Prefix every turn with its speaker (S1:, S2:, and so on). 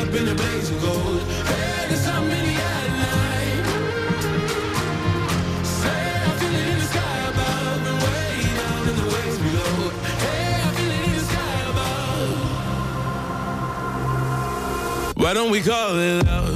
S1: up in a blaze of gold. Hey, there's something in the air tonight. Say I feel it in the sky above and way down in the waves below. Hey, I feel it in the sky above. Why don't we call it love?